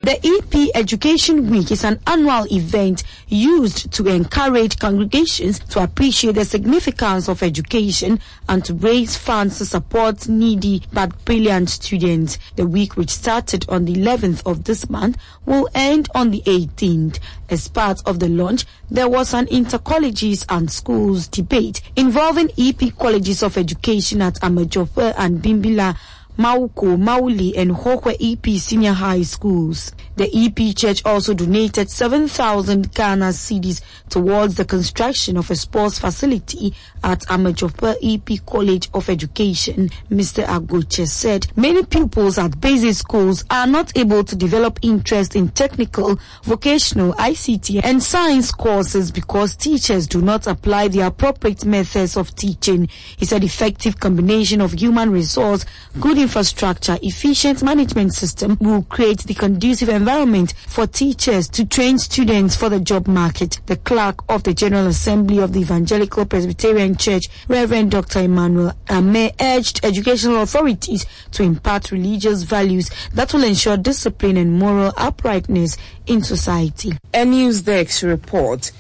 The EP Education Week is an annual event used to encourage congregations to appreciate the significance of education and to raise funds to support needy but brilliant students. The week, which started on the 11th of this month, will end on the 18th. As part of the launch, there was an inter-colleges and schools debate involving EP colleges of education at Amajope and Bimbilla, Mauko, Mauli and Hokwe EP senior high schools. The EP Church also donated 7,000 Ghana cedis towards the construction of a sports facility at Amajope EP College of Education. Mr. Agoche said many pupils at basic schools are not able to develop interest in technical, vocational, ICT and science courses because teachers do not apply the appropriate methods of teaching. He said effective combination of human resource, good infrastructure, efficient management system will create the conducive environment for teachers to train students for the job market. The clerk of the General Assembly of the Evangelical Presbyterian Church, Reverend Dr. Emmanuel Ame, urged educational authorities to impart religious values that will ensure discipline and moral uprightness in society. A Newsdesk report.